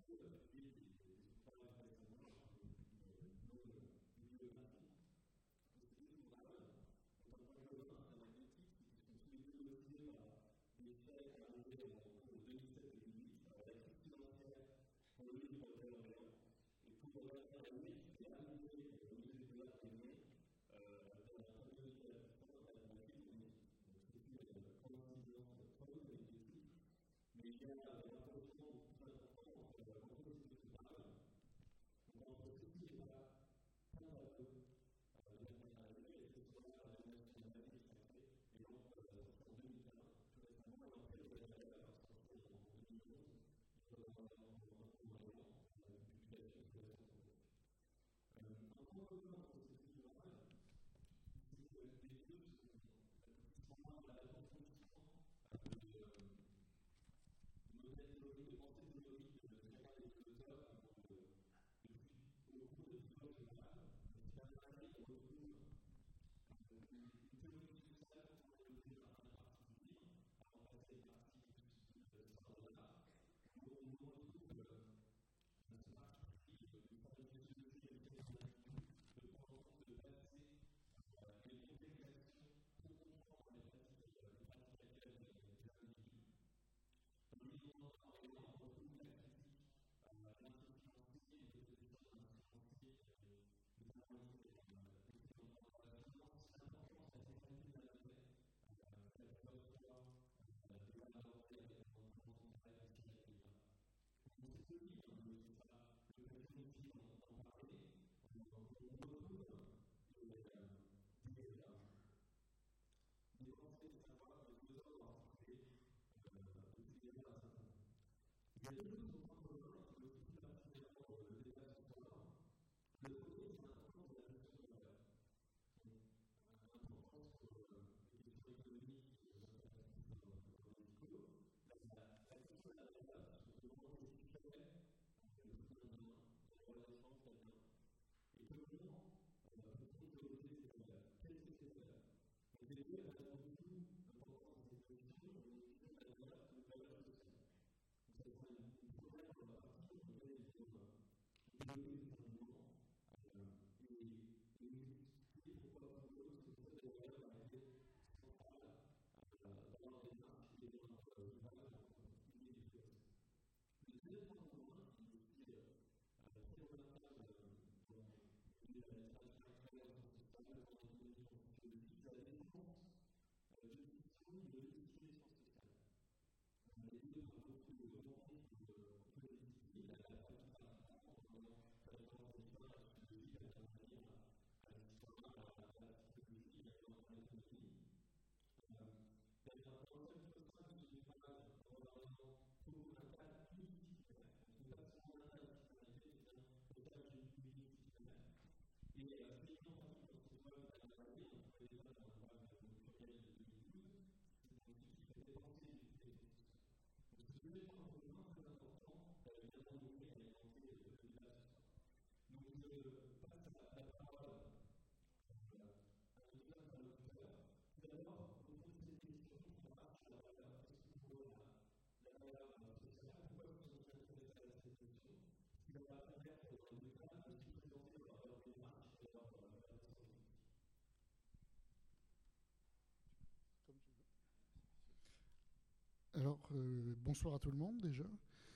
Alors, bonsoir à tout le monde déjà.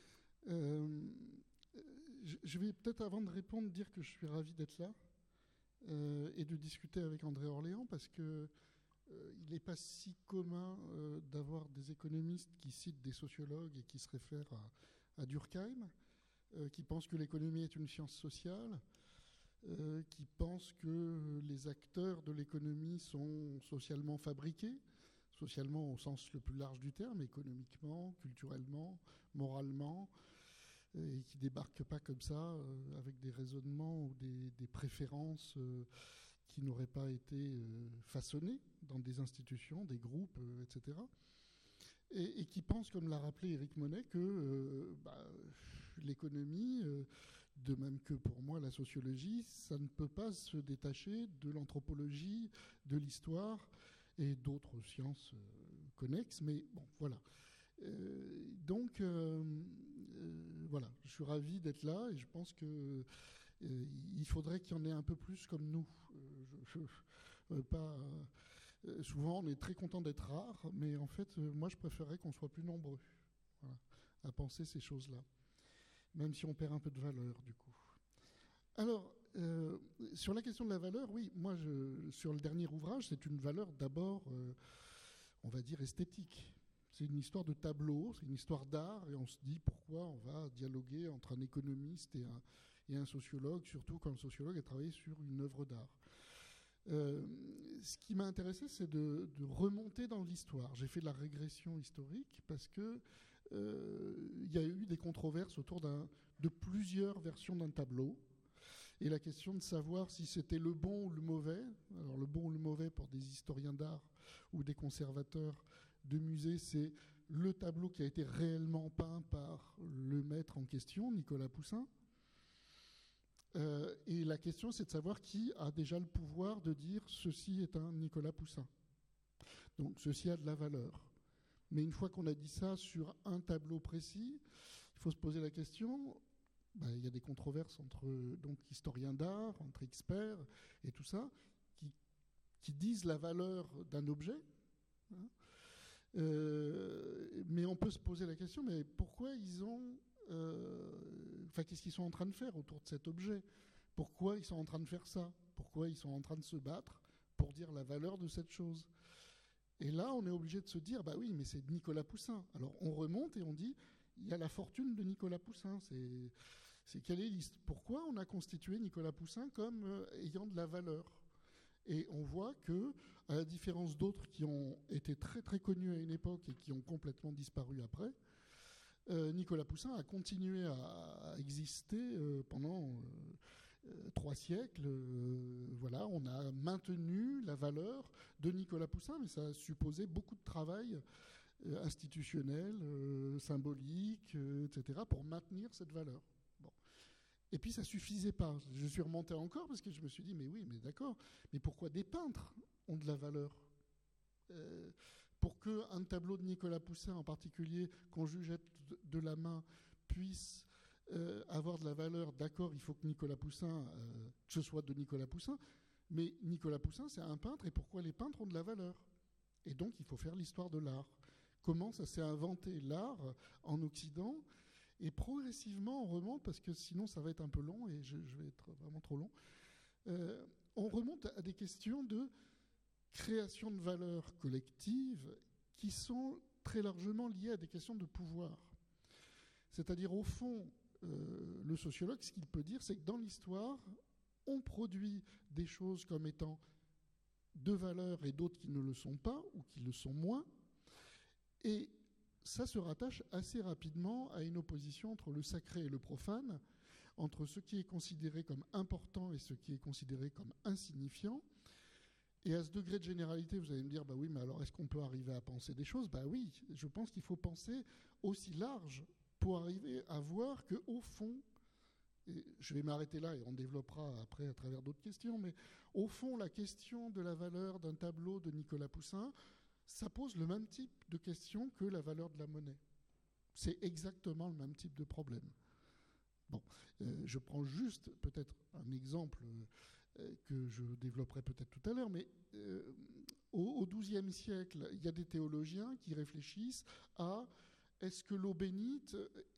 Je vais peut-être, avant de répondre, dire que je suis ravi d'être là et de discuter avec André Orléans, parce que il n'est pas si commun d'avoir des économistes qui citent des sociologues et qui se réfèrent à Durkheim, qui pensent que l'économie est une science sociale, qui pensent que les acteurs de l'économie sont socialement fabriqués, socialement au sens le plus large du terme, économiquement, culturellement, moralement, et qui ne débarquent pas comme ça avec des raisonnements ou des préférences qui n'auraient pas été façonnées dans des institutions, des groupes, etc. Et qui pensent, comme l'a rappelé Éric Monnet, que l'économie, de même que pour moi la sociologie, ça ne peut pas se détacher de l'anthropologie, de l'histoire et d'autres sciences connexes. Mais bon, voilà. Donc, voilà, je suis ravi d'être là et je pense que il faudrait qu'il y en ait un peu plus comme nous. Souvent, on est très content d'être rare, mais en fait, moi, je préférerais qu'on soit plus nombreux, voilà, à penser ces choses-là, même si on perd un peu de valeur, du coup. Alors, sur la question de la valeur, oui, moi, sur le dernier ouvrage, c'est une valeur d'abord, on va dire, esthétique. C'est une histoire de tableau, c'est une histoire d'art, et on se dit pourquoi on va dialoguer entre un économiste et un sociologue, surtout quand le sociologue a travaillé sur une œuvre d'art. Ce qui m'a intéressé, c'est de remonter dans l'histoire. J'ai fait de la régression historique parce que il y a eu des controverses autour de plusieurs versions d'un tableau. Et la question de savoir si c'était le bon ou le mauvais, alors le bon ou le mauvais pour des historiens d'art ou des conservateurs de musées, c'est le tableau qui a été réellement peint par le maître en question, Nicolas Poussin. Et la question, c'est de savoir qui a déjà le pouvoir de dire ceci est un Nicolas Poussin. Donc ceci a de la valeur. Mais une fois qu'on a dit ça sur un tableau précis, il faut se poser la question. Il y a des controverses entre donc, historiens d'art, entre experts et tout ça, qui disent la valeur d'un objet. Hein. Mais on peut se poser la question, mais pourquoi ils ont... qu'est-ce qu'ils sont en train de faire autour de cet objet? Pourquoi ils sont en train de faire ça? Pourquoi ils sont en train de se battre pour dire la valeur de cette chose? Et là, on est obligé de se dire, bah oui, mais c'est Nicolas Poussin. Alors on remonte et on dit, il y a la fortune de Nicolas Poussin. C'est quelle est liste? Pourquoi on a constitué Nicolas Poussin comme ayant de la valeur? Et on voit que, à la différence d'autres qui ont été très très connus à une époque et qui ont complètement disparu après, Nicolas Poussin a continué à exister pendant 3 siècles. Voilà, on a maintenu la valeur de Nicolas Poussin, mais ça a supposé beaucoup de travail institutionnel, symbolique, etc., pour maintenir cette valeur. Bon. Et puis ça suffisait pas. Je suis remonté encore parce que je me suis dit, mais oui, mais d'accord, mais pourquoi des peintres ont de la valeur? Pour qu'un tableau de Nicolas Poussin en particulier, qu'on jugeait de la main, puisse avoir de la valeur, d'accord, il faut que Nicolas Poussin, que ce soit de Nicolas Poussin, mais Nicolas Poussin, c'est un peintre, et pourquoi les peintres ont de la valeur? Et donc, il faut faire l'histoire de l'art. Comment ça s'est inventé, l'art, en Occident? Et progressivement, on remonte, parce que sinon, ça va être un peu long, et je vais être vraiment trop long, on remonte à des questions de création de valeurs collectives qui sont très largement liées à des questions de pouvoir. C'est-à-dire, au fond, le sociologue, ce qu'il peut dire, c'est que dans l'histoire, on produit des choses comme étant de valeur et d'autres qui ne le sont pas ou qui le sont moins. Et ça se rattache assez rapidement à une opposition entre le sacré et le profane, entre ce qui est considéré comme important et ce qui est considéré comme insignifiant. Et à ce degré de généralité, vous allez me dire, bah oui, mais alors est-ce qu'on peut arriver à penser des choses? Bah oui, je pense qu'il faut penser aussi large pour arriver à voir qu'au fond, et je vais m'arrêter là et on développera après à travers d'autres questions, mais au fond, la question de la valeur d'un tableau de Nicolas Poussin, ça pose le même type de question que la valeur de la monnaie. C'est exactement le même type de problème. Bon, je prends juste peut-être un exemple que je développerai peut-être tout à l'heure, mais au XIIe siècle, il y a des théologiens qui réfléchissent à est-ce que l'eau bénite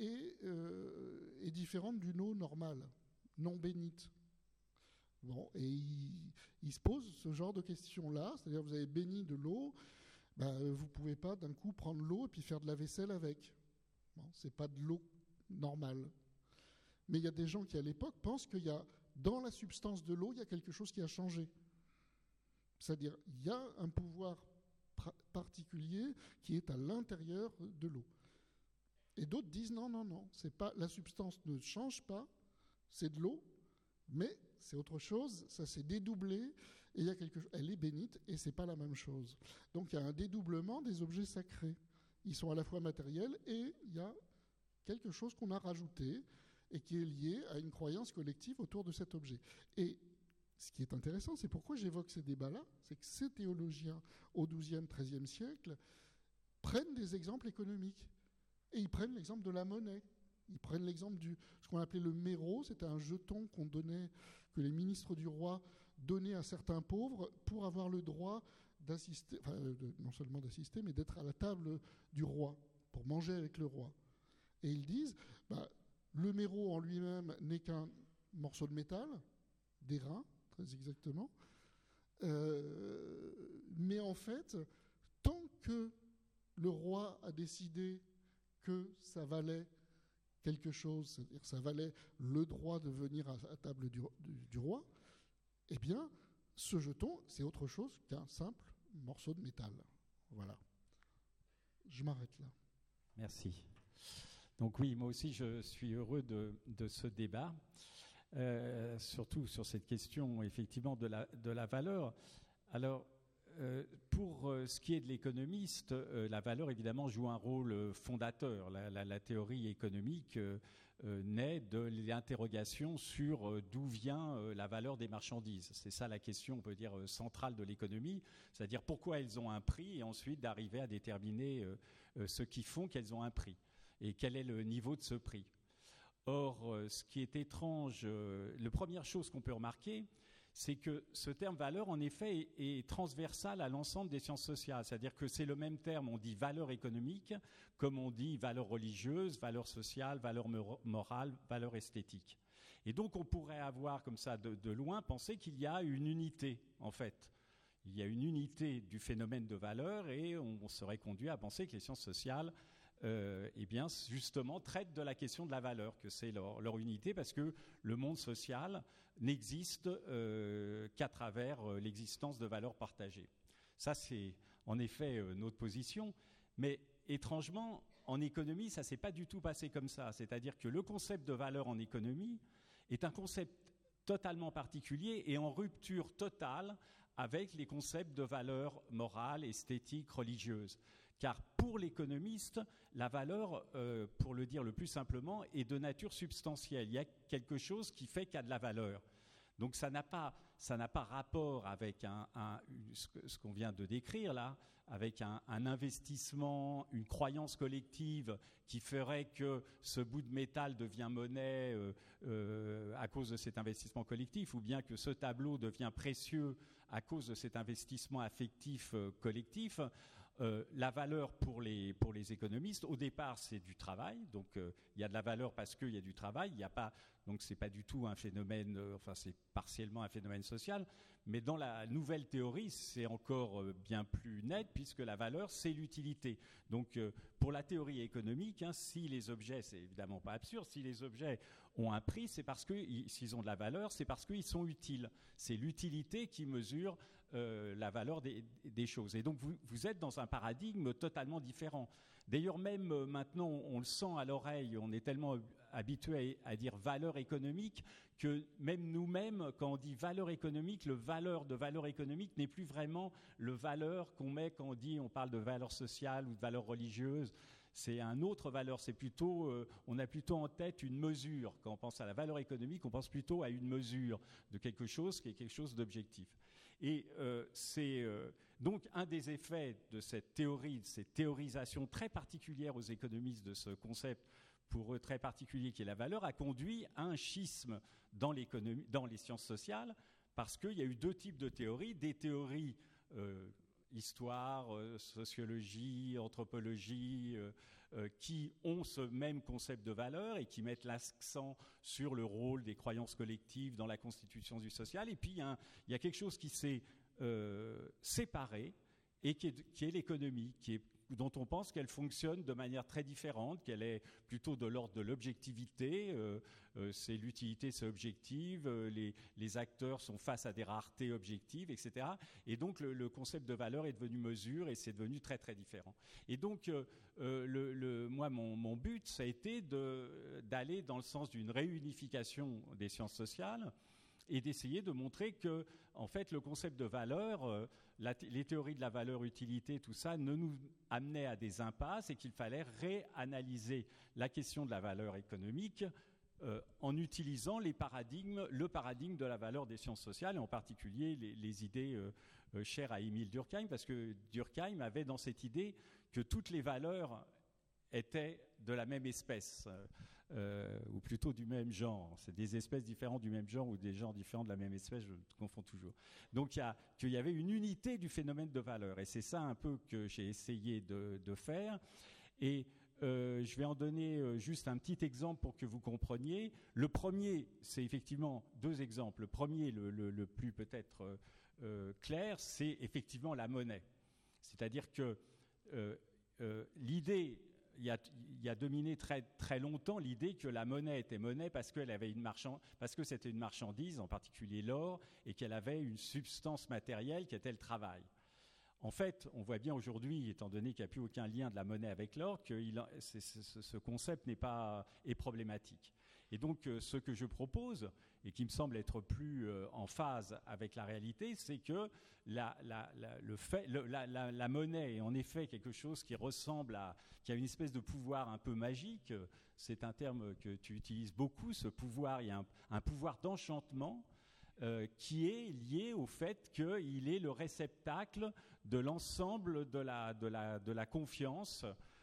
est différente d'une eau normale, non bénite? Bon, et il se pose ce genre de questions-là, c'est-à-dire vous avez béni de l'eau, vous ne pouvez pas d'un coup prendre l'eau et puis faire de la vaisselle avec. Bon, ce n'est pas de l'eau normale. Mais il y a des gens qui, à l'époque, pensent qu'il y a, dans la substance de l'eau, il y a quelque chose qui a changé. C'est-à-dire, il y a un pouvoir particulier qui est à l'intérieur de l'eau. Et d'autres disent non, non, non, c'est pas, la substance ne change pas, c'est de l'eau, mais c'est autre chose, ça s'est dédoublé, et il y a quelque chose, elle est bénite, et c'est pas la même chose. Donc il y a un dédoublement des objets sacrés. Ils sont à la fois matériels, et il y a quelque chose qu'on a rajouté, et qui est lié à une croyance collective autour de cet objet. Et ce qui est intéressant, c'est pourquoi j'évoque ces débats-là, c'est que ces théologiens au XIIe, XIIIe siècle prennent des exemples économiques. Et ils prennent l'exemple de la monnaie. Ils prennent l'exemple ce qu'on appelait le méro, c'était un jeton que les ministres du roi donnaient à certains pauvres pour avoir le droit d'assister, non seulement d'assister, mais d'être à la table du roi, pour manger avec le roi. Et ils disent, le méro en lui-même n'est qu'un morceau de métal, d'airain, très exactement, mais en fait, tant que le roi a décidé que ça valait quelque chose, c'est-à-dire que ça valait le droit de venir à la table du roi, eh bien, ce jeton, c'est autre chose qu'un simple morceau de métal. Voilà. Je m'arrête là. Merci. Donc oui, moi aussi, je suis heureux de ce débat, surtout sur cette question, effectivement, de la valeur. Alors, pour ce qui est de l'économiste, la valeur, évidemment, joue un rôle fondateur. La théorie économique naît de l'interrogation sur d'où vient la valeur des marchandises. C'est ça la question, on peut dire, centrale de l'économie, c'est-à-dire pourquoi elles ont un prix et ensuite d'arriver à déterminer ce qui font qu'elles ont un prix et quel est le niveau de ce prix. Or, ce qui est étrange, la première chose qu'on peut remarquer, c'est que ce terme valeur, en effet, est transversal à l'ensemble des sciences sociales. C'est-à-dire que c'est le même terme, on dit valeur économique, comme on dit valeur religieuse, valeur sociale, valeur morale, valeur esthétique. Et donc on pourrait avoir, comme ça, de loin, penser qu'il y a une unité, en fait. Il y a une unité du phénomène de valeur et on serait conduit à penser que les sciences sociales eh bien, justement, traitent de la question de la valeur, que c'est leur unité, parce que le monde social n'existe qu'à travers l'existence de valeurs partagées. Ça, c'est en effet notre position, mais étrangement, en économie, ça ne s'est pas du tout passé comme ça. C'est-à-dire que le concept de valeur en économie est un concept totalement particulier et en rupture totale avec les concepts de valeur morale, esthétique, religieuse. Car pour l'économiste, la valeur, pour le dire le plus simplement, est de nature substantielle. Il y a quelque chose qui fait qu'il y a de la valeur. Donc ça n'a pas rapport avec ce qu'on vient de décrire là, avec un investissement, une croyance collective qui ferait que ce bout de métal devient monnaie à cause de cet investissement collectif, ou bien que ce tableau devient précieux à cause de cet investissement affectif collectif. La valeur pour les économistes, au départ, c'est du travail. Donc, il y a de la valeur parce qu'il y a du travail. Il n'y a pas, donc, c'est pas du tout un phénomène. Enfin, c'est partiellement un phénomène social. Mais dans la nouvelle théorie, c'est encore bien plus net puisque la valeur, c'est l'utilité. Donc, pour la théorie économique, si les objets, c'est évidemment pas absurde, si les objets ont un prix, c'est parce que s'ils ont de la valeur, c'est parce qu'ils sont utiles. C'est l'utilité qui mesure la valeur des choses. Et donc, vous êtes dans un paradigme totalement différent. D'ailleurs, même maintenant, on le sent à l'oreille, on est tellement habitué à dire valeur économique que même nous-mêmes, quand on dit valeur économique, le valeur de valeur économique n'est plus vraiment le valeur qu'on met quand on parle de valeur sociale ou de valeur religieuse. C'est un autre valeur, c'est plutôt, on a plutôt en tête une mesure. Quand on pense à la valeur économique, on pense plutôt à une mesure de quelque chose qui est quelque chose d'objectif. Et c'est donc un des effets de cette théorie, de cette théorisation très particulière aux économistes de ce concept pour eux très particulier qui est la valeur, a conduit à un schisme dans l'économie, dans les sciences sociales, parce qu'il y a eu deux types de théories, des théories histoire, sociologie, anthropologie, qui ont ce même concept de valeur et qui mettent l'accent sur le rôle des croyances collectives dans la constitution du social. Et puis, il y a quelque chose qui s'est séparé et qui est l'économie, dont on pense qu'elle fonctionne de manière très différente, qu'elle est plutôt de l'ordre de l'objectivité, c'est l'utilité, c'est objective, les acteurs sont face à des raretés objectives, etc. Et donc le concept de valeur est devenu mesure et c'est devenu très très différent. Et donc moi mon but ça a été d'aller dans le sens d'une réunification des sciences sociales et d'essayer de montrer que, en fait, le concept de valeur, les théories de la valeur, utilité, tout ça, ne nous amenaient à des impasses et qu'il fallait réanalyser la question de la valeur économique en utilisant le paradigme de la valeur des sciences sociales, et en particulier les idées chères à Émile Durkheim, parce que Durkheim avait dans cette idée que toutes les valeurs étaient de la même espèce. ou plutôt du même genre. C'est des espèces différentes du même genre ou des genres différents de la même espèce, je confonds toujours. Donc qu'il y avait une unité du phénomène de valeur, et c'est ça un peu que j'ai essayé de faire. Et je vais en donner juste un petit exemple pour que vous compreniez. Le premier, c'est effectivement 2 exemples. Le premier, le plus peut-être clair, c'est effectivement la monnaie. C'est-à-dire que l'idée, il y a dominé très, très longtemps l'idée que la monnaie était monnaie parce que c'était une marchandise, en particulier l'or, et qu'elle avait une substance matérielle qui était le travail. En fait, on voit bien aujourd'hui, étant donné qu'il n'y a plus aucun lien de la monnaie avec l'or, que ce concept est problématique. Et donc, ce que je propose, et qui me semble être plus en phase avec la réalité, c'est que la monnaie est en effet quelque chose qui a une espèce de pouvoir un peu magique. C'est un terme que tu utilises beaucoup, ce pouvoir. Il y a un pouvoir d'enchantement qui est lié au fait qu'il est le réceptacle de l'ensemble de la confiance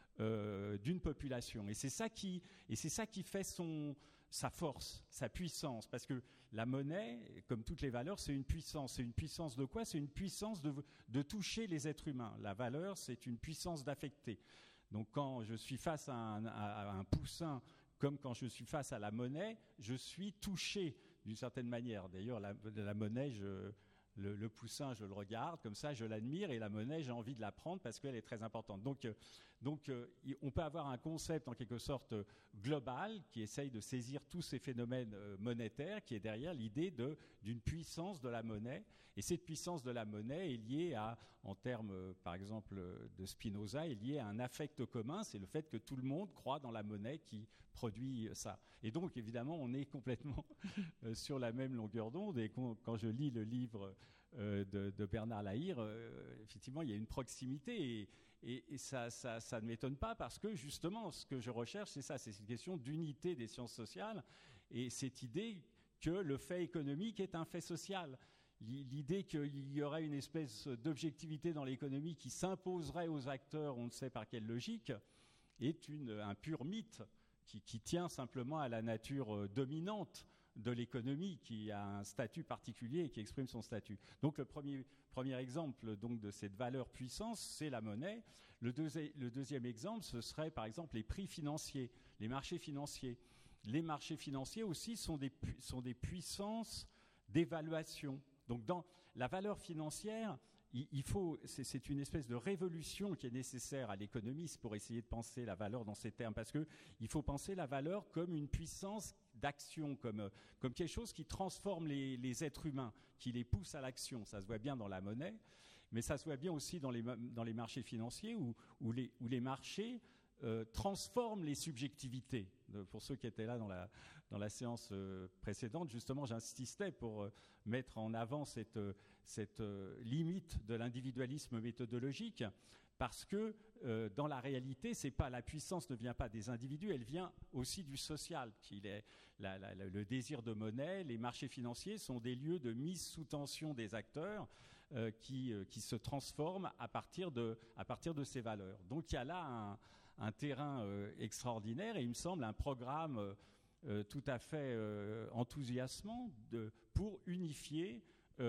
d'une population. Et c'est ça qui fait sa force, sa puissance. Parce que la monnaie, comme toutes les valeurs, c'est une puissance. C'est une puissance de quoi ? C'est une puissance de toucher les êtres humains. La valeur, c'est une puissance d'affecter. Donc quand je suis face à un poussin, comme quand je suis face à la monnaie, je suis touché d'une certaine manière. D'ailleurs, la monnaie, le poussin, je le regarde, comme ça, je l'admire, et la monnaie, j'ai envie de la prendre parce qu'elle est très importante. Donc, on peut avoir un concept en quelque sorte global qui essaye de saisir tous ces phénomènes monétaires, qui est derrière l'idée d'une puissance de la monnaie. Et cette puissance de la monnaie est liée en termes, par exemple, de Spinoza, est liée à un affect commun, c'est le fait que tout le monde croit dans la monnaie qui produit ça. Et donc, évidemment, on est complètement sur la même longueur d'onde. Et quand je lis le livre de Bernard Lahire, effectivement, il y a une proximité et ça ne m'étonne pas parce que justement, ce que je recherche, c'est ça, c'est cette question d'unité des sciences sociales et cette idée que le fait économique est un fait social. L'idée qu'il y aurait une espèce d'objectivité dans l'économie qui s'imposerait aux acteurs, on ne sait par quelle logique, est un pur mythe qui tient simplement à la nature dominante de l'économie, qui a un statut particulier et qui exprime son statut. Donc le premier exemple donc, de cette valeur puissance, c'est la monnaie. Le deuxième exemple, ce serait par exemple les prix financiers, les marchés financiers. Les marchés financiers aussi sont des puissances d'évaluation. Donc dans la valeur financière, c'est une espèce de révolution qui est nécessaire à l'économiste pour essayer de penser la valeur dans ces termes, parce qu'il faut penser la valeur comme une puissance d'action, comme quelque chose qui transforme les êtres humains, qui les pousse à l'action. Ça se voit bien dans la monnaie, mais ça se voit bien aussi dans les marchés financiers où les marchés transforment les subjectivités. Pour ceux qui étaient là dans la séance précédente, justement, j'insistais pour mettre en avant cette limite de l'individualisme méthodologique, parce que dans la réalité, la puissance ne vient pas des individus, elle vient aussi du social. Le désir de monnaie, les marchés financiers sont des lieux de mise sous tension des acteurs qui se transforment à partir de ces valeurs. Donc il y a là un terrain extraordinaire et il me semble un programme tout à fait enthousiasmant pour unifier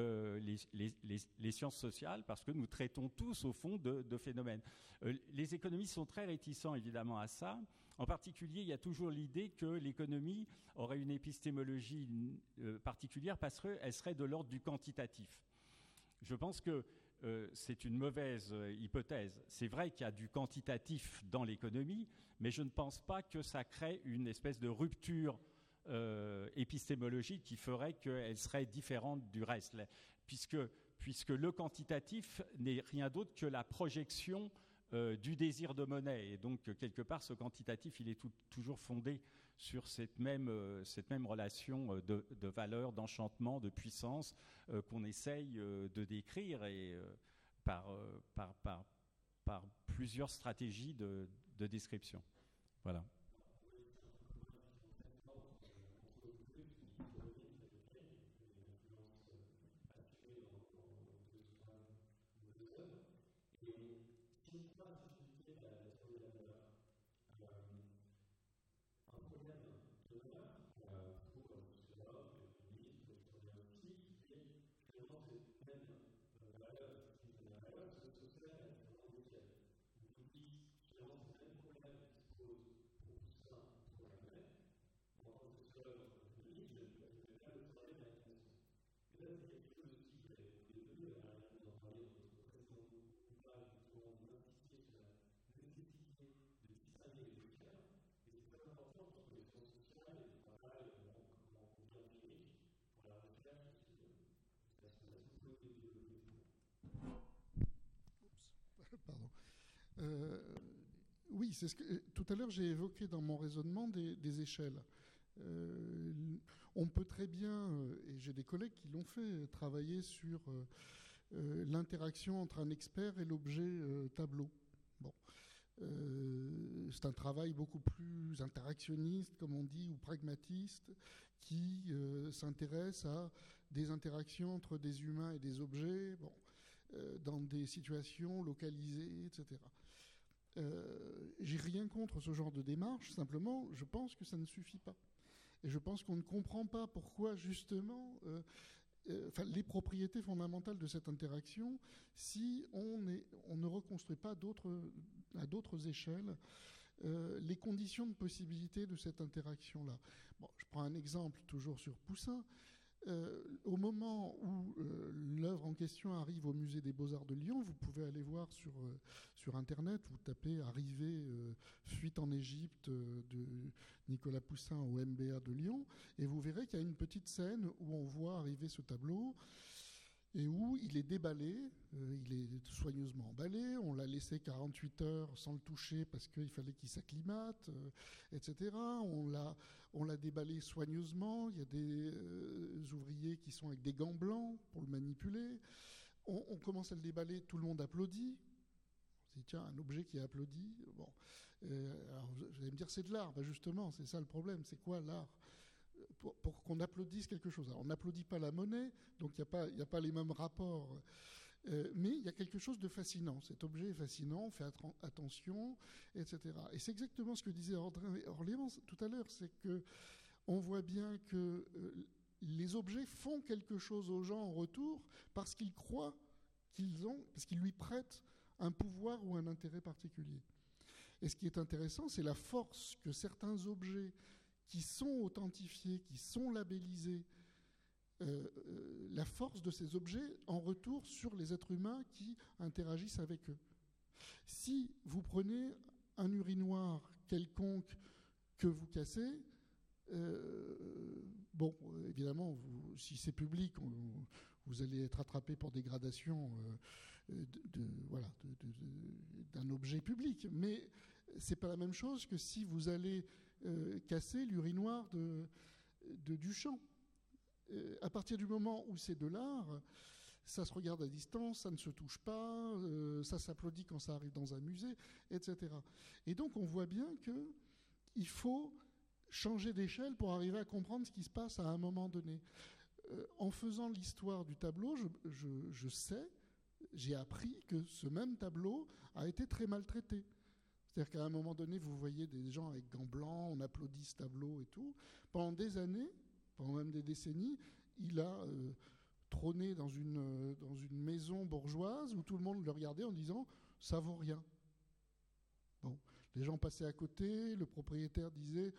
les sciences sociales, parce que nous traitons tous au fond de phénomènes. Les économistes sont très réticents évidemment à ça. En particulier, il y a toujours l'idée que l'économie aurait une épistémologie particulière parce qu'elle serait de l'ordre du quantitatif. Je pense que c'est une mauvaise hypothèse. C'est vrai qu'il y a du quantitatif dans l'économie, mais je ne pense pas que ça crée une espèce de rupture épistémologique qui ferait qu'elle serait différente du reste, puisque le quantitatif n'est rien d'autre que la projection du désir de monnaie. Et donc, quelque part, ce quantitatif, il est toujours fondé sur cette même relation de valeur, d'enchantement, de puissance qu'on essaye de décrire et, par plusieurs stratégies de description. Voilà. Pardon. Oui, c'est ce que tout à l'heure j'ai évoqué dans mon raisonnement des échelles. On peut très bien, et j'ai des collègues qui l'ont fait, travailler sur l'interaction entre un expert et l'objet tableau. Bon. C'est un travail beaucoup plus interactionniste, comme on dit, ou pragmatiste, qui s'intéresse à des interactions entre des humains et des objets, bon, dans des situations localisées, etc. J'ai rien contre ce genre de démarche, simplement, je pense que ça ne suffit pas. Et je pense qu'on ne comprend pas pourquoi, justement, les propriétés fondamentales de cette interaction, si on ne reconstruit pas à d'autres échelles les conditions de possibilité de cette interaction-là. Bon, je prends un exemple toujours sur Poussin. Au moment où l'œuvre en question arrive au musée des Beaux-Arts de Lyon, vous pouvez aller voir sur Internet, vous tapez Arrivée, fuite en Égypte de Nicolas Poussin au MBA de Lyon, et vous verrez qu'il y a une petite scène où on voit arriver ce tableau et où il est déballé, il est soigneusement emballé, on l'a laissé 48 heures sans le toucher parce qu'il fallait qu'il s'acclimate, etc. On l'a déballé soigneusement, il y a des ouvriers qui sont avec des gants blancs pour le manipuler. On commence à le déballer, tout le monde applaudit. On se dit, tiens, un objet qui applaudit. Bon. Alors vous allez me dire, c'est de l'art. Ben justement, c'est ça le problème. C'est quoi l'art ? Pour qu'on applaudisse quelque chose. Alors, on n'applaudit pas la monnaie, donc il n'y a pas les mêmes rapports. Mais il y a quelque chose de fascinant. Cet objet est fascinant, on fait attention, etc. Et c'est exactement ce que disait André Orléans tout à l'heure, c'est qu'on voit bien que les objets font quelque chose aux gens en retour parce qu'ils croient parce qu'ils lui prêtent un pouvoir ou un intérêt particulier. Et ce qui est intéressant, c'est la force que certains objets qui sont authentifiés, qui sont labellisés, la force de ces objets en retour sur les êtres humains qui interagissent avec eux. Si vous prenez un urinoir quelconque que vous cassez, bon, évidemment, si c'est public, vous allez être attrapé pour dégradation d'un objet public. Mais c'est pas la même chose que si vous allez casser l'urinoir de Duchamp. À partir du moment où c'est de l'art, ça se regarde à distance, ça ne se touche pas, ça s'applaudit quand ça arrive dans un musée, etc. Et donc on voit bien qu'il faut changer d'échelle pour arriver à comprendre ce qui se passe à un moment donné. En faisant l'histoire du tableau, je sais, j'ai appris que ce même tableau a été très maltraité. C'est-à-dire qu'à un moment donné, vous voyez des gens avec gants blancs, on applaudit ce tableau et tout. Pendant des années, pendant même des décennies, il a trôné dans une maison bourgeoise où tout le monde le regardait en disant « ça vaut rien ». Bon, les gens passaient à côté, le propriétaire disait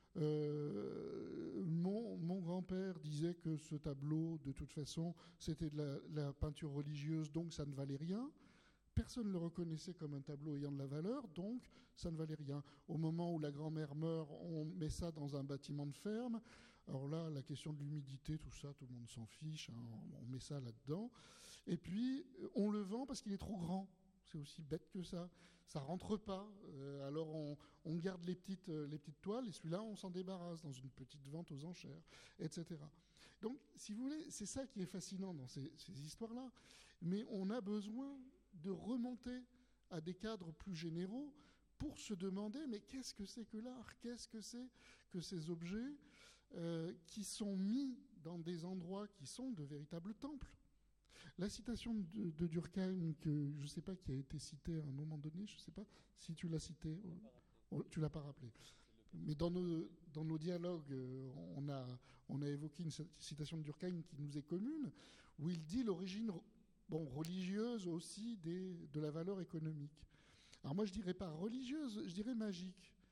mon grand-père disait que ce tableau, de toute façon, c'était de la peinture religieuse, donc ça ne valait rien. Personne ne le reconnaissait comme un tableau ayant de la valeur, donc ça ne valait rien. Au moment où la grand-mère meurt, on met ça dans un bâtiment de ferme. Alors là, la question de l'humidité, tout ça, tout le monde s'en fiche, hein, on met ça là-dedans. Et puis, on le vend parce qu'il est trop grand. C'est aussi bête que ça. Ça rentre pas. Alors, on garde les petites toiles, et celui-là, on s'en débarrasse dans une petite vente aux enchères, etc. Donc, si vous voulez, c'est ça qui est fascinant dans ces histoires-là. Mais on a besoin de remonter à des cadres plus généraux pour se demander, mais qu'est-ce que c'est que l'art ? Qu'est-ce que c'est que ces objets qui sont mis dans des endroits qui sont de véritables temples ? La citation de Durkheim, que je ne sais pas qui a été citée à un moment donné, je ne sais pas si tu l'as citée, tu ne l'as pas rappelé. Mais dans nos dialogues, on a évoqué une citation de Durkheim qui nous est commune, où il dit l'origine religieuse aussi de la valeur économique. Alors moi, je ne dirais pas religieuse, je dirais magique.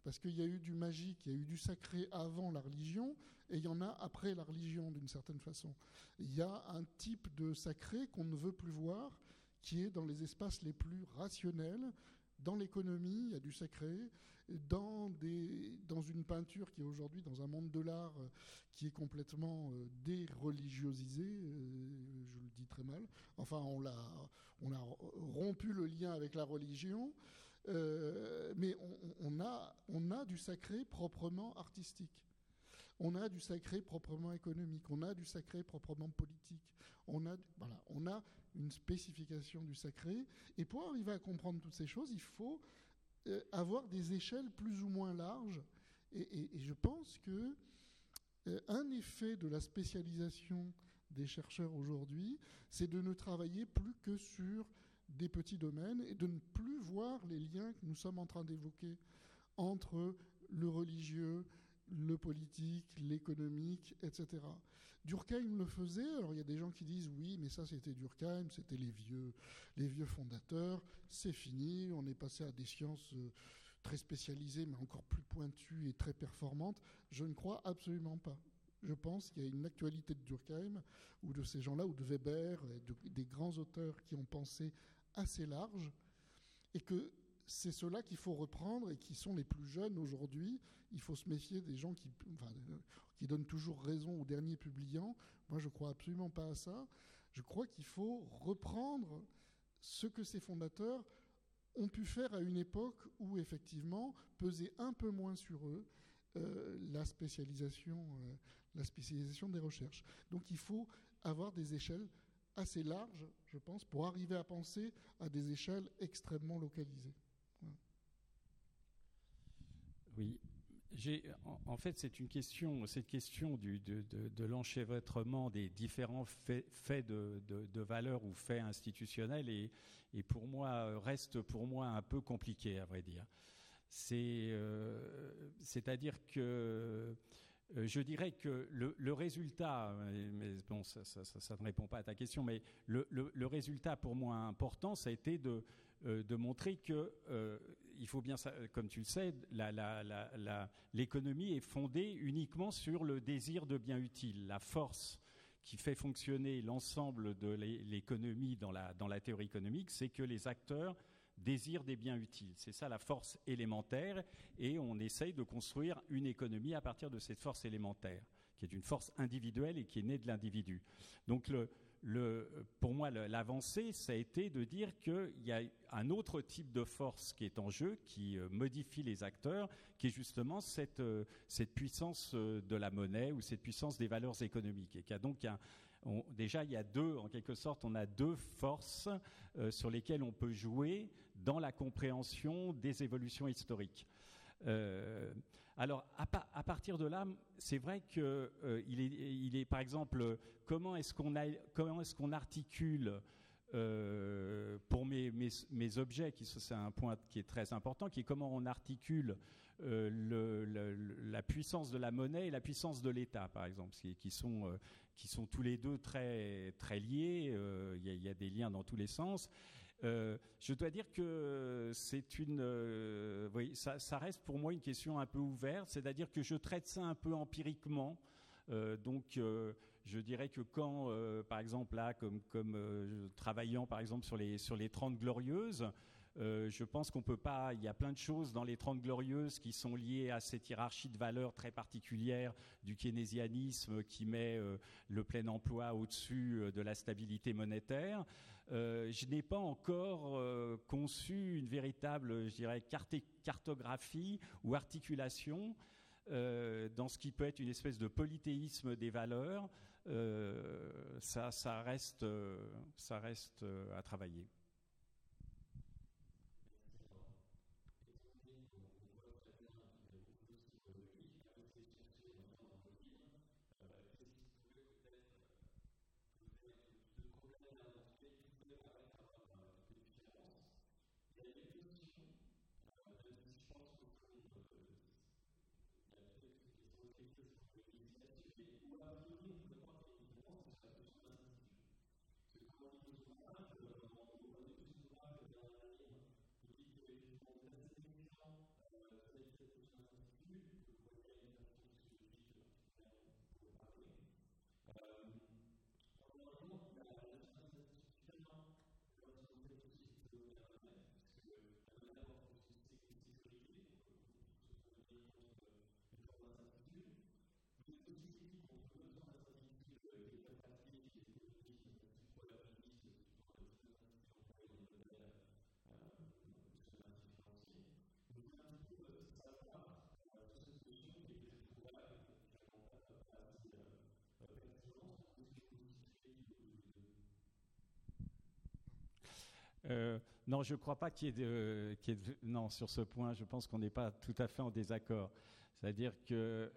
Parce qu'il y a eu du magique, il y a eu du sacré avant la religion, et il y en a après la religion, d'une certaine façon. Il y a un type de sacré qu'on ne veut plus voir, qui est dans les espaces les plus rationnels. Dans l'économie, il y a du sacré. Dans une peinture qui est aujourd'hui dans un monde de l'art qui est complètement déreligiosisé, je le dis très mal. Enfin, on a rompu le lien avec la religion, mais on a du sacré proprement artistique. On a du sacré proprement économique. On a du sacré proprement politique. On a une spécification du sacré. Et pour arriver à comprendre toutes ces choses, il faut avoir des échelles plus ou moins larges. Et je pense que un effet de la spécialisation des chercheurs aujourd'hui, c'est de ne travailler plus que sur des petits domaines et de ne plus voir les liens que nous sommes en train d'évoquer entre le religieux, le politique, l'économique, etc. Durkheim le faisait. Alors il y a des gens qui disent oui, mais ça c'était Durkheim, c'était les vieux fondateurs, c'est fini, on est passé à des sciences très spécialisées, mais encore plus pointues et très performantes. Je ne crois absolument pas. Je pense qu'il y a une actualité de Durkheim, ou de ces gens-là, ou de Weber, des grands auteurs qui ont pensé assez large, et que c'est ceux-là qu'il faut reprendre et qui sont les plus jeunes aujourd'hui. Il faut se méfier des gens qui donnent toujours raison aux derniers publiants. Moi, je ne crois absolument pas à ça. Je crois qu'il faut reprendre ce que ces fondateurs ont pu faire à une époque où, effectivement, pesait un peu moins sur eux la spécialisation des recherches. Donc, il faut avoir des échelles assez larges, je pense, pour arriver à penser à des échelles extrêmement localisées. Oui, en fait, c'est une question, cette question de l'enchevêtrement des différents faits de valeur ou faits institutionnels et pour moi, reste pour moi un peu compliqué, à vrai dire. C'est-à-dire que je dirais que le résultat, mais bon, ça ne répond pas à ta question, mais le résultat pour moi important, ça a été de montrer que il faut bien, comme tu le sais, l'économie est fondée uniquement sur le désir de bien utile, la force qui fait fonctionner l'ensemble de l'économie dans la théorie économique, c'est que les acteurs désirent des biens utiles. C'est ça la force élémentaire, et on essaye de construire une économie à partir de cette force élémentaire, qui est une force individuelle et qui est née de l'individu. Donc pour moi, l'avancée, ça a été de dire qu'il y a un autre type de force qui est en jeu, qui modifie les acteurs, qui est justement cette puissance de la monnaie ou cette puissance des valeurs économiques. Et qu'il y a donc déjà, il y a en quelque sorte, on a deux forces sur lesquelles on peut jouer dans la compréhension des évolutions historiques. Alors, à partir de là, c'est vrai que il est, par exemple, comment est-ce qu'on articule pour mes objets, c'est un point qui est très important, qui est comment on articule la puissance de la monnaie et la puissance de l'État, par exemple, qui sont tous les deux très très liés. Il y a des liens dans tous les sens. Je dois dire que oui, ça reste pour moi une question un peu ouverte, c'est-à-dire que je traite ça un peu empiriquement. Donc, je dirais que quand, par exemple, là, comme travaillant, par exemple, sur les 30 Glorieuses, je pense qu'on peut pas. Il y a plein de choses dans les 30 Glorieuses qui sont liées à cette hiérarchie de valeurs très particulière du keynésianisme qui met le plein emploi au-dessus de la stabilité monétaire. Je n'ai pas encore conçu une véritable, je dirais, cartographie ou articulation dans ce qui peut être une espèce de polythéisme des valeurs. Ça reste à travailler. Non, je ne crois pas non, sur ce point, je pense qu'on n'est pas tout à fait en désaccord. C'est-à-dire que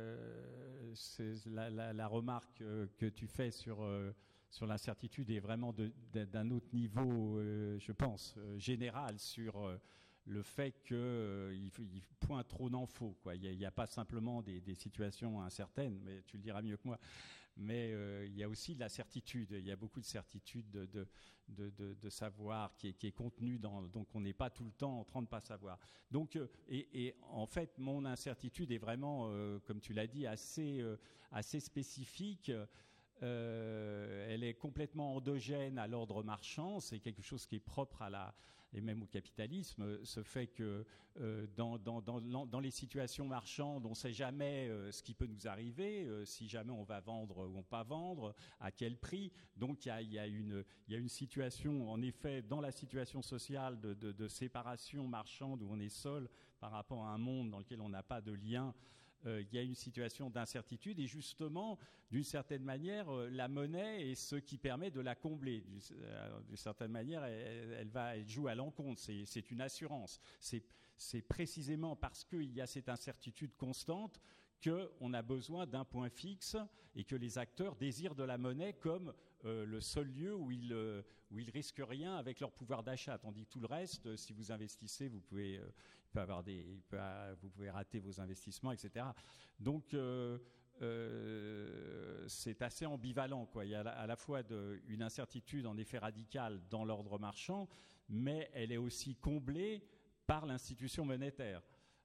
la remarque que tu fais sur l'incertitude est vraiment d'un autre niveau, je pense, général, sur le fait qu'il pointe trop d'en faux. Il n'y a pas simplement des situations incertaines, mais tu le diras mieux que moi. Mais il y a aussi de la certitude. Il y a beaucoup de certitude de savoir qui est contenu donc on n'est pas tout le temps en train de pas savoir. Donc et en fait mon incertitude est vraiment, comme tu l'as dit, assez spécifique. Elle est complètement endogène à l'ordre marchand. C'est quelque chose qui est propre et même au capitalisme, ce fait que dans les situations marchandes, on ne sait jamais ce qui peut nous arriver, si jamais on va vendre ou pas vendre, à quel prix. Donc il y a une situation, en effet, dans la situation sociale de séparation marchande où on est seul par rapport à un monde dans lequel on n'a pas de lien. Il y a une situation d'incertitude et justement, d'une certaine manière, la monnaie est ce qui permet de la combler. D'une certaine manière, elle joue à l'encontre, c'est une assurance. C'est précisément parce qu'il y a cette incertitude constante qu'on a besoin d'un point fixe et que les acteurs désirent de la monnaie comme le seul lieu où ils risquent rien avec leur pouvoir d'achat. Tandis que tout le reste, si vous investissez, vous pouvez rater vos investissements, etc. Donc, c'est assez ambivalent, quoi. Il y a à la fois une incertitude en effet radicale dans l'ordre marchand, mais elle est aussi comblée par l'institution monétaire.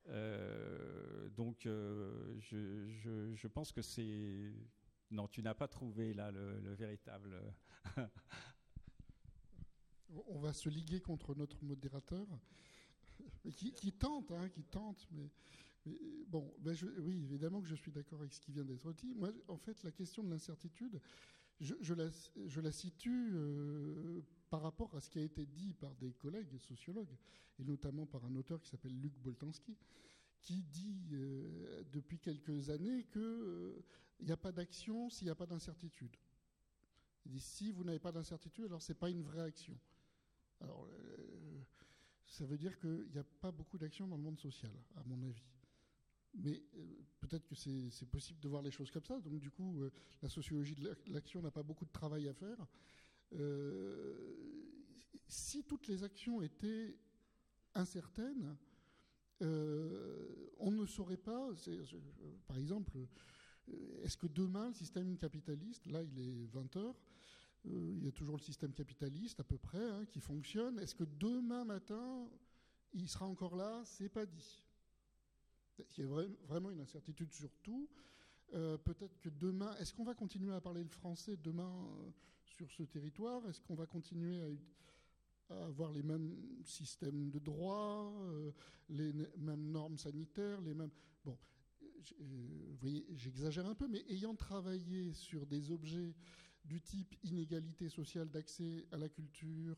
Donc, je pense que c'est... Non, tu n'as pas trouvé là le véritable... On va se liguer contre notre modérateur, qui tente, mais bon, oui, évidemment que je suis d'accord avec ce qui vient d'être dit. Moi, en fait, la question de l'incertitude, je la situe par rapport à ce qui a été dit par des collègues sociologues, et notamment par un auteur qui s'appelle Luc Boltanski, qui dit depuis quelques années qu'il n'y a pas d'action s'il n'y a pas d'incertitude. Il dit si vous n'avez pas d'incertitude, alors ce n'est pas une vraie action. Alors, ça veut dire qu'il n'y a pas beaucoup d'action dans le monde social, à mon avis. Mais peut-être que c'est possible de voir les choses comme ça. Donc, du coup, la sociologie de l'action n'a pas beaucoup de travail à faire. Si toutes les actions étaient incertaines, on ne saurait pas, par exemple, est-ce que demain, le système capitaliste, là il est 20h, il y a toujours le système capitaliste à peu près qui fonctionne, est-ce que demain matin, il sera encore là? C'est pas dit. Il y a vraiment une incertitude sur tout. Peut-être que demain, est-ce qu'on va continuer à parler le français demain sur ce territoire? Est-ce qu'on va continuer à avoir les mêmes systèmes de droit, les mêmes normes sanitaires, les mêmes... Bon, vous voyez, j'exagère un peu, mais ayant travaillé sur des objets du type inégalité sociale d'accès à la culture,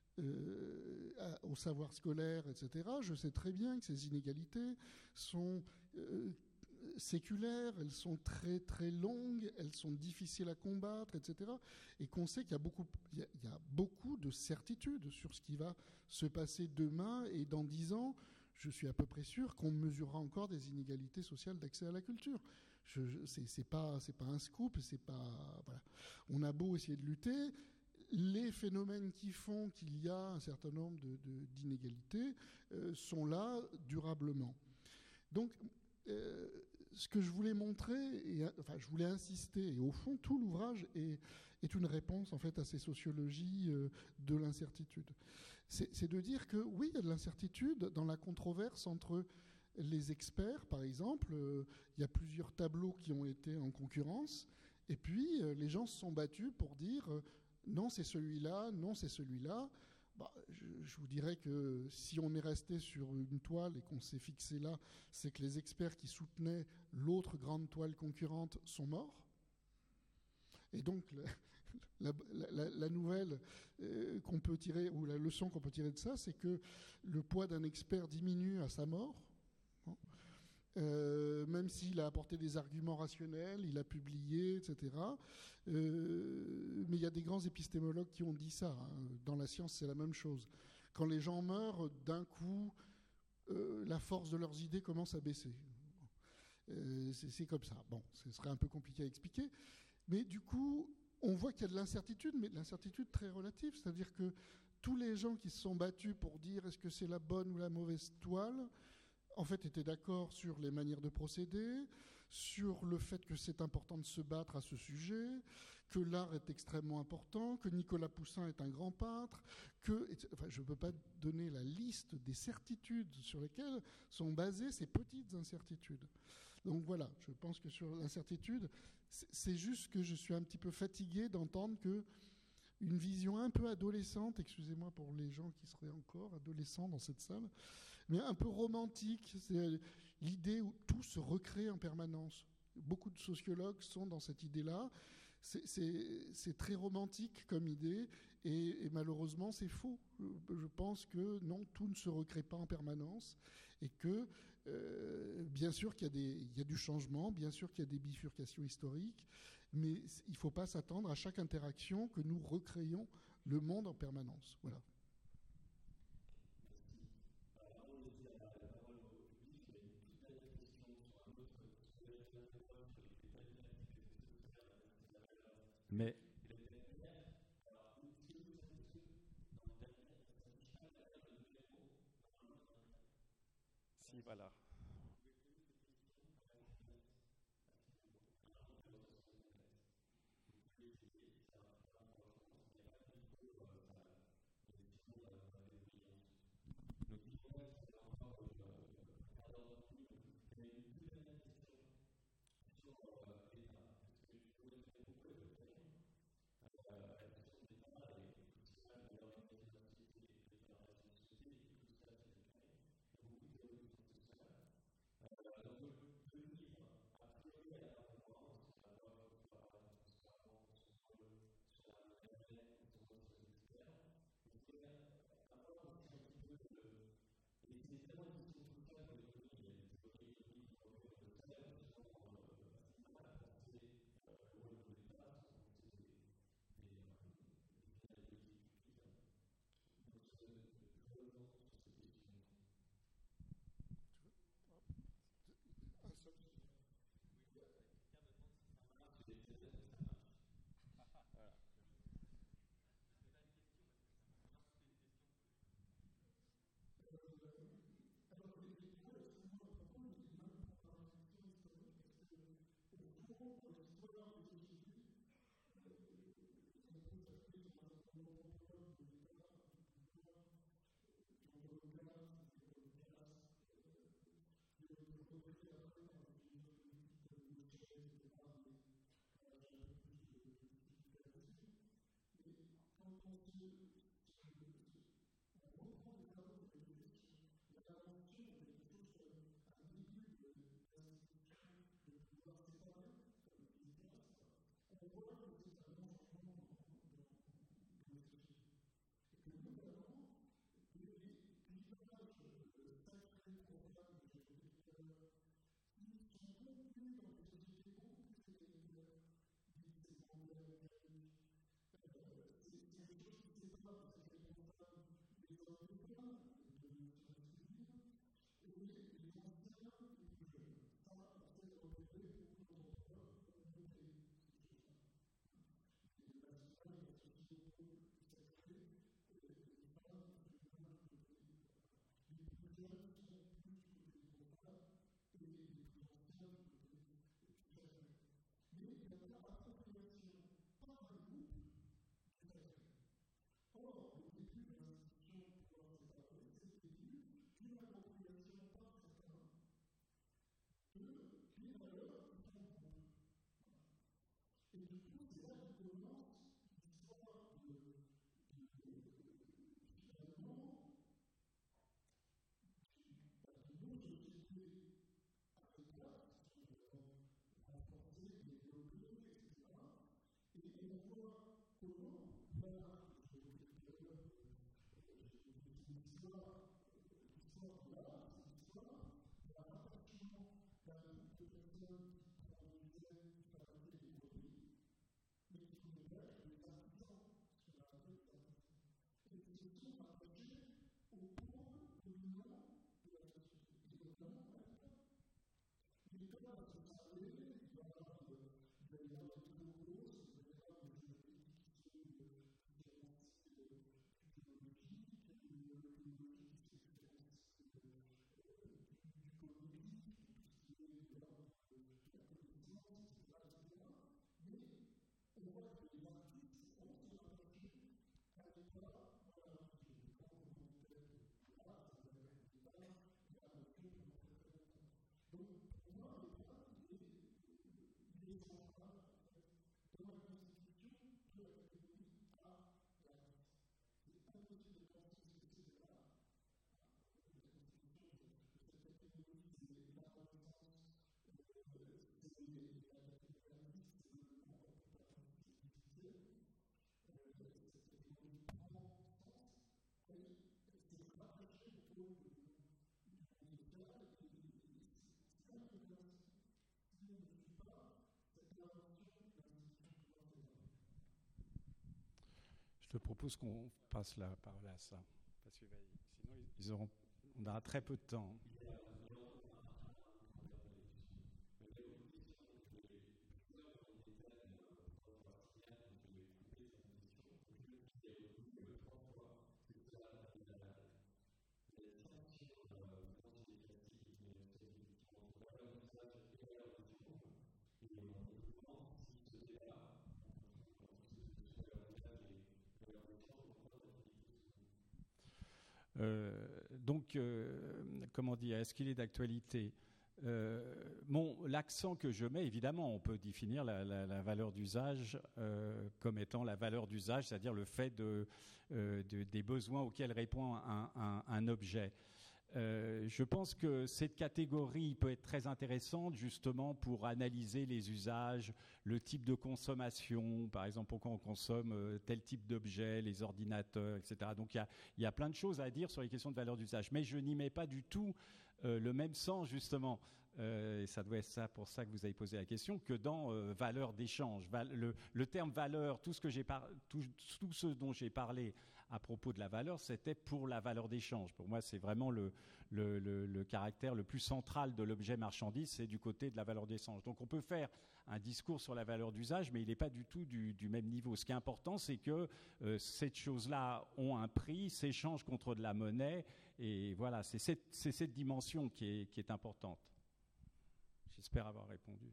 au savoir scolaire, etc., je sais très bien que ces inégalités sont séculaires, elles sont très très longues, elles sont difficiles à combattre, etc. Et qu'on sait qu'il y a beaucoup de certitudes sur ce qui va se passer demain et dans 10 ans. Je suis à peu près sûr qu'on mesurera encore des inégalités sociales d'accès à la culture. C'est pas un scoop, c'est pas... Voilà. On a beau essayer de lutter, les phénomènes qui font qu'il y a un certain nombre d'inégalités sont là durablement. Donc, ce que je voulais montrer, je voulais insister, et au fond, tout l'ouvrage est une réponse en fait à ces sociologies de l'incertitude. C'est de dire que oui, il y a de l'incertitude dans la controverse entre les experts, par exemple, il y a plusieurs tableaux qui ont été en concurrence, et puis les gens se sont battus pour dire non, c'est celui-là, non, c'est celui-là. Bah, je vous dirais que si on est resté sur une toile et qu'on s'est fixé là, c'est que les experts qui soutenaient l'autre grande toile concurrente sont morts. Et donc, la nouvelle qu'on peut tirer, ou la leçon qu'on peut tirer de ça, c'est que le poids d'un expert diminue à sa mort. Même s'il a apporté des arguments rationnels, il a publié, etc. Mais il y a des grands épistémologues qui ont dit ça. Hein. Dans la science, c'est la même chose. Quand les gens meurent, d'un coup, la force de leurs idées commence à baisser. C'est comme ça. Bon, ce serait un peu compliqué à expliquer. Mais du coup, on voit qu'il y a de l'incertitude, mais de l'incertitude très relative. C'est-à-dire que tous les gens qui se sont battus pour dire est-ce que c'est la bonne ou la mauvaise toile, en fait, étaient d'accord sur les manières de procéder, sur le fait que c'est important de se battre à ce sujet, que l'art est extrêmement important, que Nicolas Poussin est un grand peintre, enfin, je ne peux pas donner la liste des certitudes sur lesquelles sont basées ces petites incertitudes. Donc voilà, je pense que sur l'incertitude, c'est juste que je suis un petit peu fatigué d'entendre que une vision un peu adolescente, excusez-moi pour les gens qui seraient encore adolescents dans cette salle, mais un peu romantique, c'est l'idée où tout se recrée en permanence. Beaucoup de sociologues sont dans cette idée-là. C'est très romantique comme idée, et malheureusement c'est faux. Je pense que non, tout ne se recrée pas en permanence, et que bien sûr qu'il y a du changement, bien sûr qu'il y a des bifurcations historiques, mais il ne faut pas s'attendre à chaque interaction que nous recréions le monde en permanence. Voilà. Mais si, voilà. Je te propose qu'on passe la parole à ça, parce que sinon on aura très peu de temps. Comment dire, est-ce qu'il est d'actualité ? L'accent que je mets, évidemment, on peut définir la valeur d'usage comme étant la valeur d'usage, c'est-à-dire le fait des besoins auxquels répond un objet. Je pense que cette catégorie peut être très intéressante justement pour analyser les usages, le type de consommation, par exemple pourquoi on consomme tel type d'objet, les ordinateurs, etc. Donc il y a plein de choses à dire sur les questions de valeur d'usage, mais je n'y mets pas du tout le même sens justement, et ça doit être ça pour ça que vous avez posé la question, que dans valeur d'échange. Le terme valeur, tout ce dont j'ai parlé à propos de la valeur, c'était pour la valeur d'échange. Pour moi, c'est vraiment le caractère le plus central de l'objet marchandise, c'est du côté de la valeur d'échange. Donc on peut faire un discours sur la valeur d'usage, mais il n'est pas du tout du même niveau. Ce qui est important, c'est que ces choses-là ont un prix, s'échangent contre de la monnaie, et voilà, c'est cette dimension qui est importante. J'espère avoir répondu.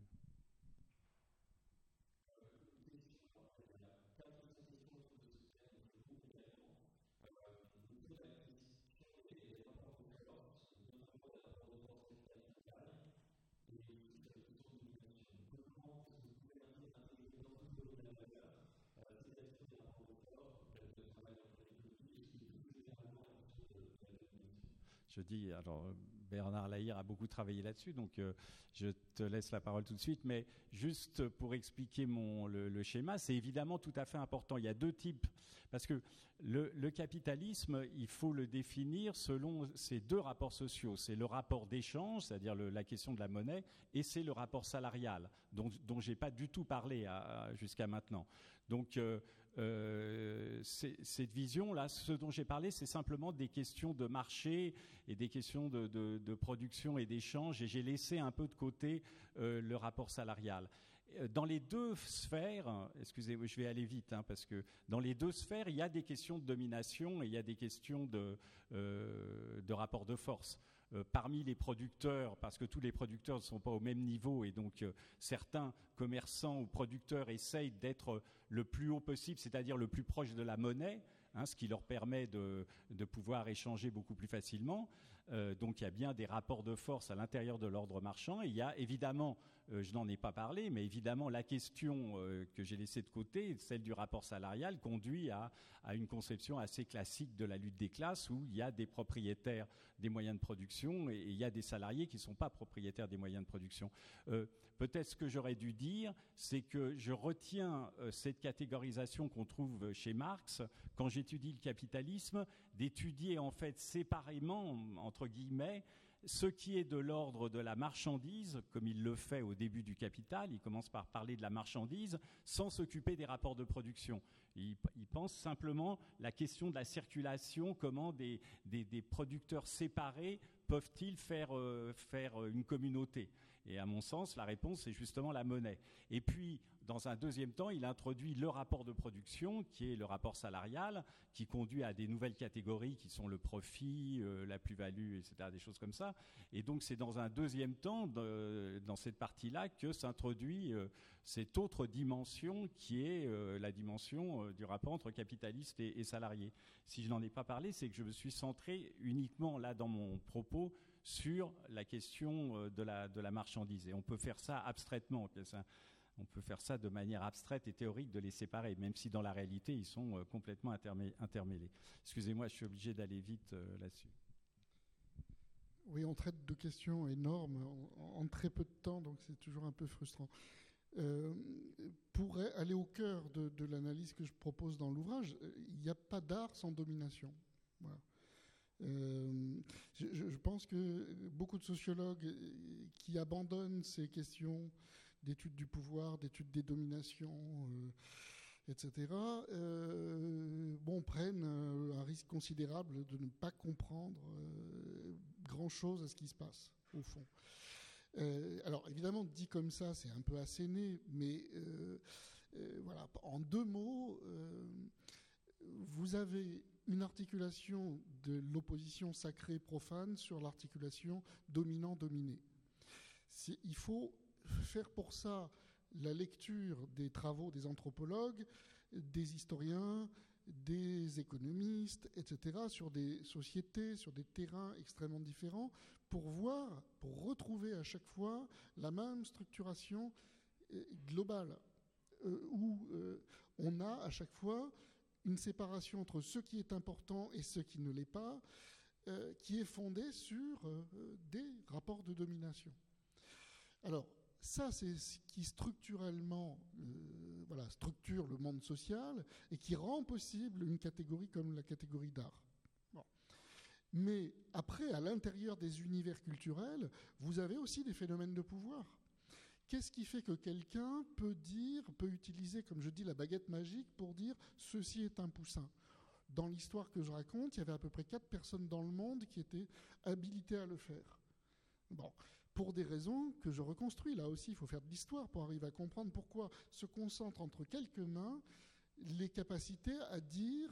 Je dis, alors Bernard Lahire a beaucoup travaillé là-dessus, donc je te laisse la parole tout de suite, mais juste pour expliquer le schéma, c'est évidemment tout à fait important. Il y a deux types, parce que le capitalisme, il faut le définir selon ces deux rapports sociaux. C'est le rapport d'échange, c'est-à-dire la question de la monnaie, et c'est le rapport salarial, dont je n'ai pas du tout parlé jusqu'à maintenant. Donc, cette vision-là, ce dont j'ai parlé, c'est simplement des questions de marché et des questions de production et d'échange, et j'ai laissé un peu de côté le rapport salarial. Dans les deux sphères, excusez-moi, je vais aller vite, parce que dans les deux sphères, il y a des questions de domination et il y a des questions de rapport de force. Parmi les producteurs, parce que tous les producteurs ne sont pas au même niveau, et donc certains commerçants ou producteurs essayent d'être le plus haut possible, c'est-à-dire le plus proche de la monnaie, ce qui leur permet de pouvoir échanger beaucoup plus facilement. Donc il y a bien des rapports de force à l'intérieur de l'ordre marchand. Et il y a évidemment, je n'en ai pas parlé, mais évidemment la question que j'ai laissée de côté, celle du rapport salarial, conduit à une conception assez classique de la lutte des classes où il y a des propriétaires des moyens de production et il y a des salariés qui ne sont pas propriétaires des moyens de production. Peut-être ce que j'aurais dû dire, c'est que je retiens cette catégorisation qu'on trouve chez Marx, quand j'étudie le capitalisme, d'étudier en fait séparément, entre guillemets, ce qui est de l'ordre de la marchandise, comme il le fait au début du Capital. Il commence par parler de la marchandise sans s'occuper des rapports de production. Il pense simplement la question de la circulation, comment des producteurs séparés peuvent-ils faire une communauté. Et à mon sens, la réponse, c'est justement la monnaie. Et puis, dans un deuxième temps, il introduit le rapport de production, qui est le rapport salarial, qui conduit à des nouvelles catégories qui sont le profit, la plus-value, etc., des choses comme ça. Et donc, c'est dans un deuxième temps, dans cette partie-là, que s'introduit cette autre dimension qui est la dimension du rapport entre capitalistes et salariés. Si je n'en ai pas parlé, c'est que je me suis centré uniquement, là, dans mon propos, sur la question de la marchandise. Et on peut faire ça abstraitement. On peut faire ça de manière abstraite et théorique, de les séparer, même si dans la réalité, ils sont complètement intermêlés. Excusez-moi, je suis obligé d'aller vite là-dessus. Oui, on traite de questions énormes en très peu de temps, donc c'est toujours un peu frustrant. Pour aller au cœur de l'analyse que je propose dans l'ouvrage, il n'y a pas d'art sans domination. Voilà. Je pense que beaucoup de sociologues qui abandonnent ces questions d'études du pouvoir, d'études des dominations, etc., prennent un risque considérable de ne pas comprendre grand-chose à ce qui se passe, au fond. Alors, évidemment, dit comme ça, c'est un peu asséné, mais voilà, en deux mots, vous avez une articulation de l'opposition sacrée-profane sur l'articulation dominant-dominé. Il faut faire pour ça la lecture des travaux des anthropologues, des historiens, des économistes, etc., sur des sociétés, sur des terrains extrêmement différents, pour retrouver à chaque fois la même structuration globale, où on a à chaque fois une séparation entre ce qui est important et ce qui ne l'est pas, qui est fondée sur des rapports de domination. Alors, ça, c'est ce qui structurellement structure le monde social et qui rend possible une catégorie comme la catégorie d'art. Bon. Mais après, à l'intérieur des univers culturels, vous avez aussi des phénomènes de pouvoir. Qu'est-ce qui fait que quelqu'un peut utiliser, comme je dis, la baguette magique pour dire « ceci est un poussin ». Dans l'histoire que je raconte, il y avait à peu près 4 personnes dans le monde qui étaient habilitées à le faire. Bon, pour des raisons que je reconstruis. Là aussi, il faut faire de l'histoire pour arriver à comprendre pourquoi se concentrent entre quelques mains les capacités à dire,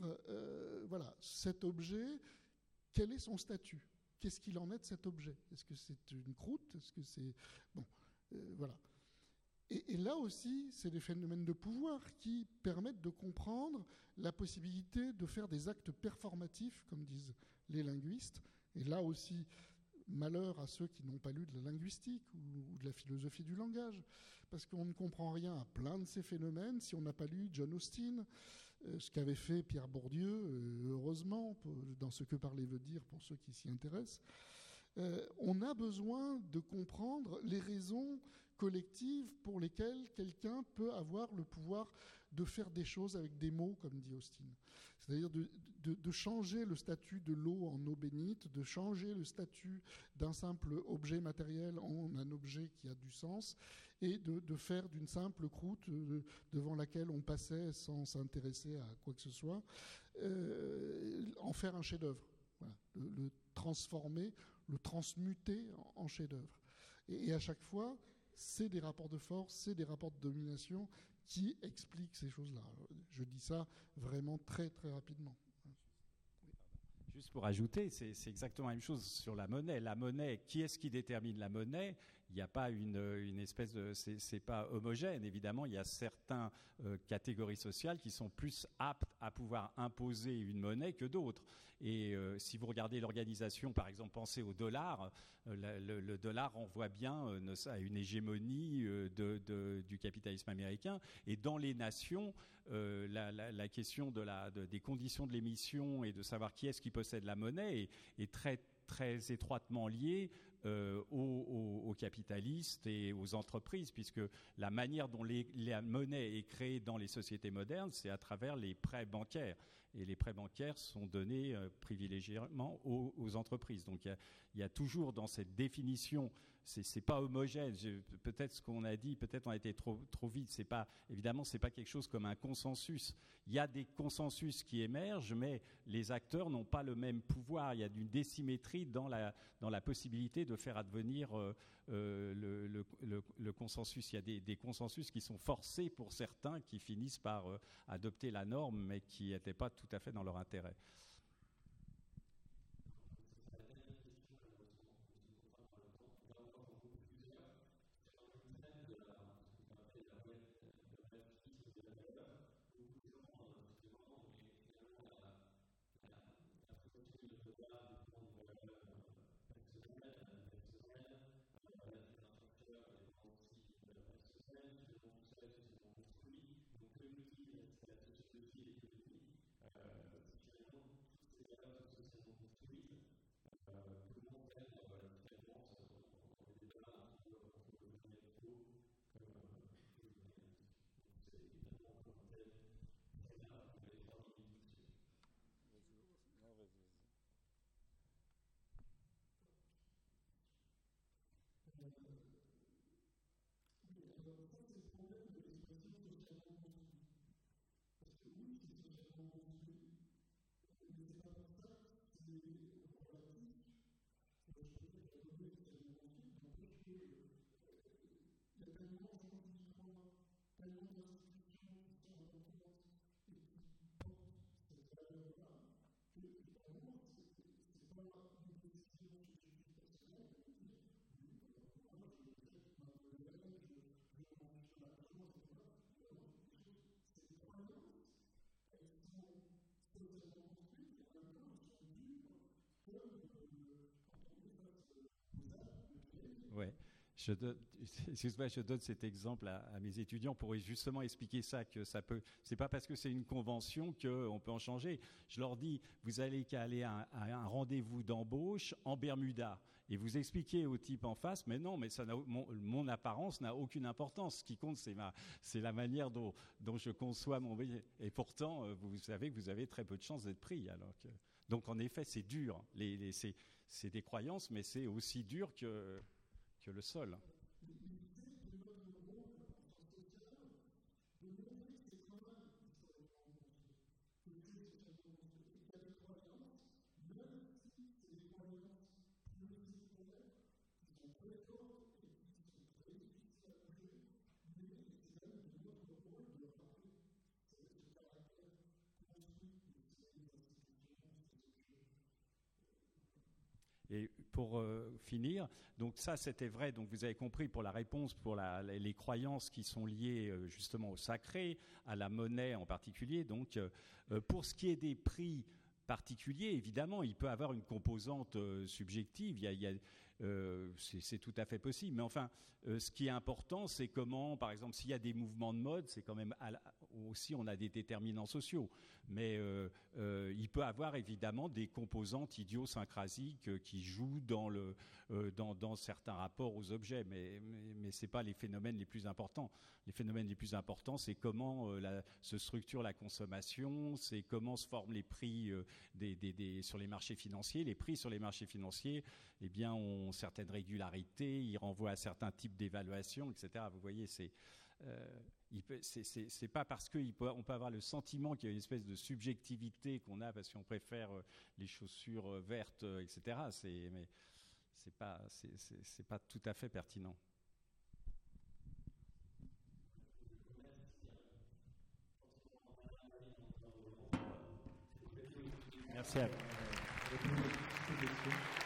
cet objet, quel est son statut ? Qu'est-ce qu'il en est de cet objet ? Est-ce que c'est une croûte ? Est-ce que c'est... Bon, voilà. Et là aussi, c'est des phénomènes de pouvoir qui permettent de comprendre la possibilité de faire des actes performatifs, comme disent les linguistes. Et là aussi, malheur à ceux qui n'ont pas lu de la linguistique ou de la philosophie du langage, parce qu'on ne comprend rien à plein de ces phénomènes si on n'a pas lu John Austin, ce qu'avait fait Pierre Bourdieu, heureusement, dans Ce que parler veut dire pour ceux qui s'y intéressent. On a besoin de comprendre les raisons collectives pour lesquelles quelqu'un peut avoir le pouvoir de faire des choses avec des mots, comme dit Austin. C'est-à-dire de changer le statut de l'eau en eau bénite, de changer le statut d'un simple objet matériel en un objet qui a du sens, et de faire d'une simple croûte devant laquelle on passait sans s'intéresser à quoi que ce soit, en faire un chef-d'œuvre. Voilà. Le transformer, le transmuter en chef-d'œuvre. Et à chaque fois, c'est des rapports de force, c'est des rapports de domination qui expliquent ces choses-là. Je dis ça vraiment très, très rapidement. Juste pour ajouter, c'est exactement la même chose sur la monnaie. La monnaie, qui est-ce qui détermine la monnaie ? il n'y a pas une espèce de... C'est pas homogène, évidemment. Il y a certaines catégories sociales qui sont plus aptes à pouvoir imposer une monnaie que d'autres. Et si vous regardez l'organisation, par exemple, pensez au dollar, le dollar renvoie bien à une hégémonie du capitalisme américain. Et dans les nations, la question des conditions de l'émission et de savoir qui est-ce qui possède la monnaie est très, très étroitement liée aux capitalistes et aux entreprises, puisque la manière dont la monnaie est créée dans les sociétés modernes, c'est à travers les prêts bancaires. Et les prêts bancaires sont donnés privilégiément aux entreprises. Donc il y a toujours dans cette définition, c'est pas homogène. Peut-être ce qu'on a dit, peut-être on a été trop vite. Évidemment, c'est pas quelque chose comme un consensus. Il y a des consensus qui émergent, mais les acteurs n'ont pas le même pouvoir. Il y a une désymétrie dans la possibilité de faire advenir le consensus. Il y a des consensus qui sont forcés pour certains, qui finissent par adopter la norme, mais qui n'étaient pas tout à fait dans leur intérêt. Ouais. Je donne cet exemple à mes étudiants pour justement expliquer ça, que c'est pas parce que c'est une convention qu'on peut en changer. Je leur dis, vous allez aller à un rendez-vous d'embauche en Bermuda et vous expliquez au type en face, mais non, mais mon apparence n'a aucune importance. Ce qui compte, c'est la manière dont je conçois mon métier. Et pourtant, vous savez que vous avez très peu de chances d'être pris. Donc en effet, c'est dur. C'est des croyances, mais c'est aussi dur que le sol. Et pour finir, donc ça c'était vrai, donc vous avez compris pour la réponse, pour les croyances qui sont liées justement au sacré, à la monnaie en particulier. Donc pour ce qui est des prix particuliers, évidemment, il peut avoir une composante subjective, c'est tout à fait possible. Mais enfin, ce qui est important, c'est comment, par exemple, s'il y a des mouvements de mode, c'est quand même aussi, on a des déterminants sociaux. Mais il peut avoir évidemment des composantes idiosyncrasiques qui jouent dans certains rapports aux objets, mais ce n'est pas les phénomènes les plus importants. Les phénomènes les plus importants, c'est comment se structure la consommation, c'est comment se forment les prix sur les marchés financiers. Les prix sur les marchés financiers, eh bien, ont certaines régularités, ils renvoient à certains types d'évaluation, etc. Vous voyez, c'est pas parce qu'on peut avoir le sentiment qu'il y a une espèce de subjectivité qu'on a parce qu'on préfère les chaussures vertes, etc. Mais c'est pas tout à fait pertinent. Merci à vous.